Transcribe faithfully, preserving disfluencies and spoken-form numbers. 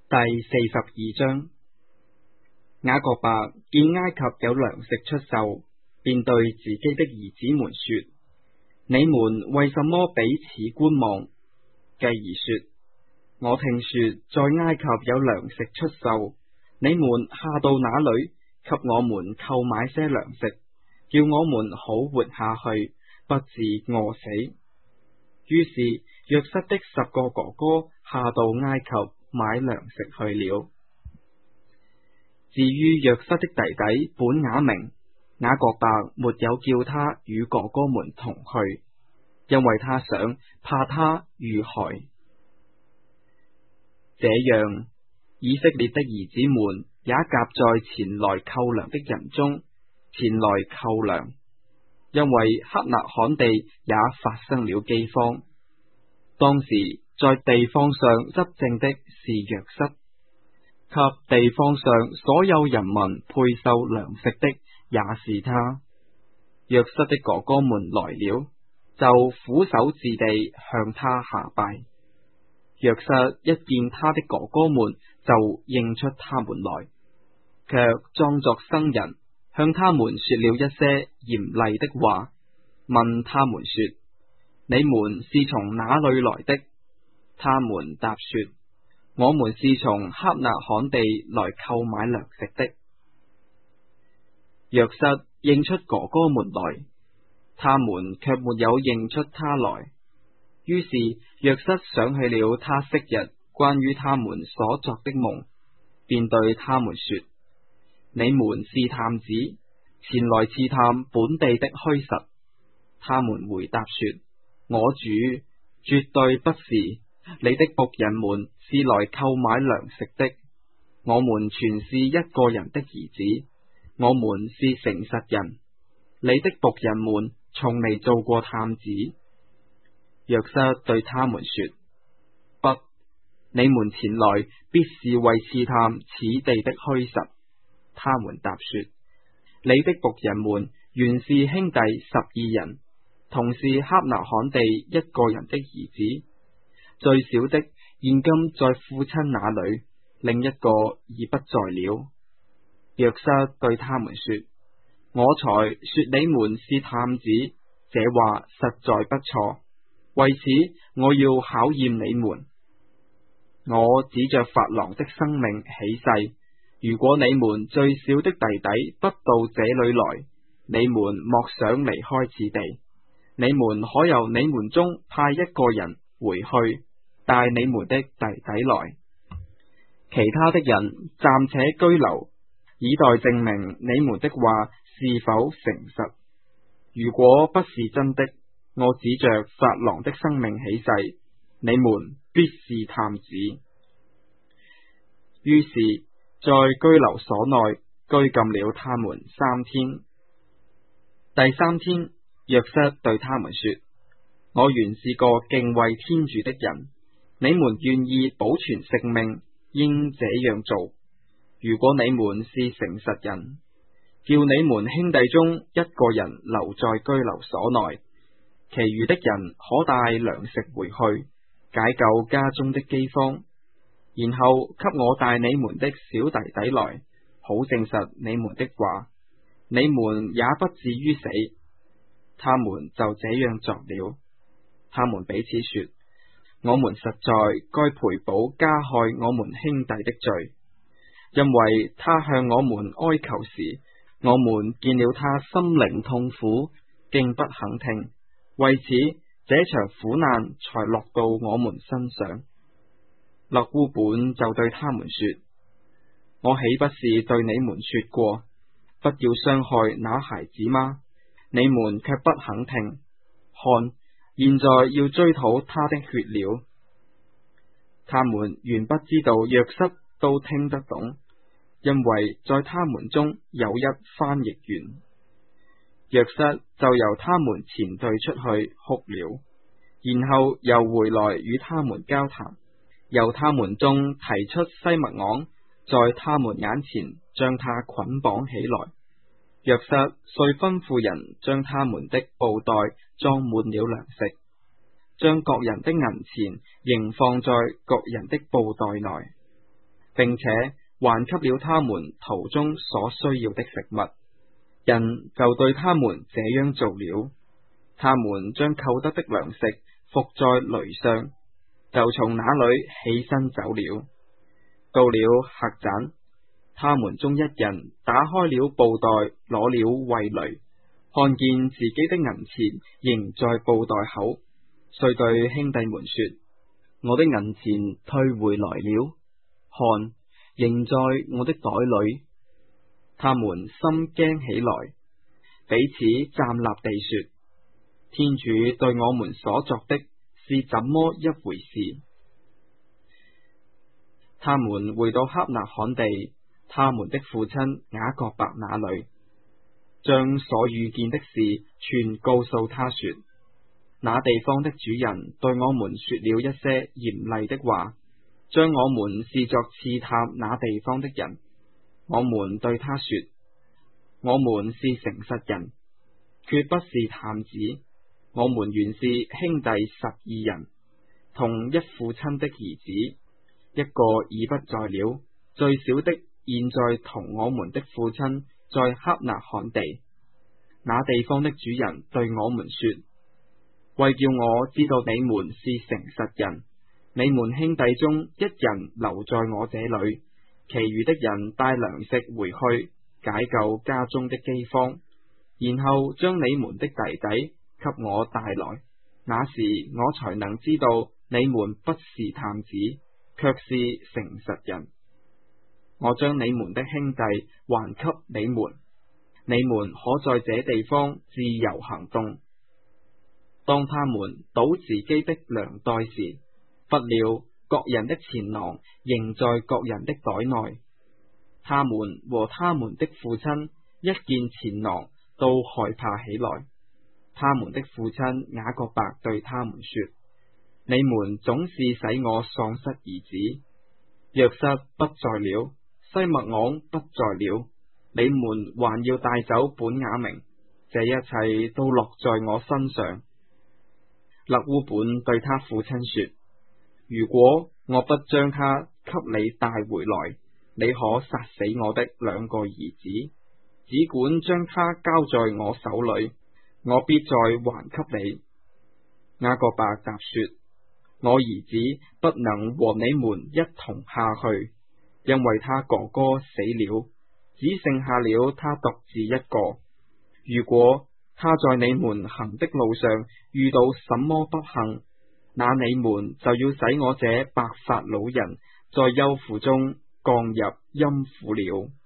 第四十二章，雅各伯見埃及有糧食出售，便對自己的兒子們說：你們為什麼彼此觀望？繼而說：我聽說在埃及有糧食出售，你們下到那裏，給我們購買些糧食，叫我們好活下去，不致餓死。於是約瑟的十個哥哥下到埃及買糧食去了。至於約瑟的弟弟本雅明，雅各伯沒有叫他與哥哥們同去，因為他想怕他遇害。這樣，以色列的兒子們也夾在前來購糧的人中，前來購糧，因為克納罕地也發生了饑荒。當時在地方上執政的是約瑟，給地方上所有人民配售糧食的也是他。約瑟的哥哥們來了，就俯首至地向他下拜。約瑟一見他的哥哥們，就認出他們來，卻裝作生人，向他們說了一些嚴厲的話，問他們說：你們是從哪裏來的？他們答說：我們是從克納罕地來購買糧食的。約瑟認出哥哥們來，他們卻沒有認出他來。於是約瑟想起了他昔日關於他們所作的夢，便對他們說：你們是探子，前來刺探本地的虛實。他們回答說：我主，絕對不是，你的僕人們是來購買糧食的。我們全是一個人的兒子，我們是誠實人。你的僕人們從未做過探子。約瑟對他們說：不，你們前來必是為刺探此地的虛實。他們答說：你的僕人們原是兄弟十二人，同是克納罕地一個人的兒子，最小的現今在父親那裏，另一個已不在了。約瑟對他們說：我才說你們是探子，這話實在不錯。為此我要考驗你們。我指着法郎的生命起誓，如果你們最小的弟弟不到這裏來，你們莫想離開此地。你們可由你們中派一個人回去，帶你們的弟弟來，其他的人暫且居留，以待證明你們的話是否誠實。如果不是真的，我指着法郎的生命起誓，你們必是探子。於是，在居留所內拘禁了他們三天。第三天，約瑟對他們說：我原是個敬畏天主的人，你們願意保存性命，應這樣做。如果你們是誠實人，叫你們兄弟中一個人留在居留所內，其餘的人可帶糧食回去，解救家中的饑荒，然後給我帶你們的小弟弟來，好證實你們的話，你們也不至於死。他們就這樣作了。他們彼此說：我們實在該賠補加害我們兄弟的罪，因為他向我們哀求時，我們見了他心靈痛苦，竟不肯聽。為此，這場苦難才落到我們身上。勒烏本就對他們說：我豈不是對你們說過，不要傷害那孩子嗎？你們卻不肯聽。看，現在要追討他的血了。他們原不知道約瑟都聽得懂，因為在他們中有一翻譯員。約瑟就由他們前退出去哭了，然後又回來與他們交談，由他們中提出西默盎，在他們眼前將他捆綁起來。約瑟遂吩咐人將他們的布袋裝滿了糧食，將各人的銀錢仍放在各人的布袋內。 並且還給了他們途中所需要的食物。人就對他們這樣做了，他們將購得的糧食伏在驢上，就從那裏起身走了。到了客棧，他們中一人打開了布袋，攞了葦籬，看見自己的銀錢仍在布袋口，遂對兄弟們說：我的銀錢退回來了，看，仍在我的袋裏。他們心驚起來，彼此站立地說：天主對我們所作的是怎麼一回事？他們回到克納罕地，他們的父親雅各伯那裏，將所遇見的事全告訴他說：那地方的主人對我們說了一些嚴厲的話，將我們視作刺探那地方的人。我們對他說：我們是誠實人，決不是探子。我們原是兄弟十二人，同一父親的兒子，一個已不在了，最小的現在同我們的父親在克納罕地。那地方的主人對我們說：為叫我知道你們是誠實人，你們兄弟中一人留在我這裏，其餘的人帶糧食回去，解救家中的饑荒，然後將你們的弟弟給我帶來，那時我才能知道你們不是探子，卻是誠實人。我將你們的兄弟還給你們，你們可在這地方自由行動。當他們倒自己的糧袋時，不料各人的錢囊仍在各人的袋內。他們和他們的父親一見錢囊，都害怕起來。他們的父親雅各伯對他們說：你們總是使我喪失兒子。約瑟不在了，西默盎不在了，你們還要帶走本雅明，這一切都落在我身上。勒烏本對他父親說：如果我不將他給你帶回來，你可殺死我的兩個兒子，只管將他交在我手裏，我必再還給你。雅各伯答說：我兒子不能和你們一同下去，因為他哥哥死了，只剩下了他獨自一個。如果他在你們行的路上遇到什麼不幸，那你們就要使我這白髮老人在幽府中降入陰府了。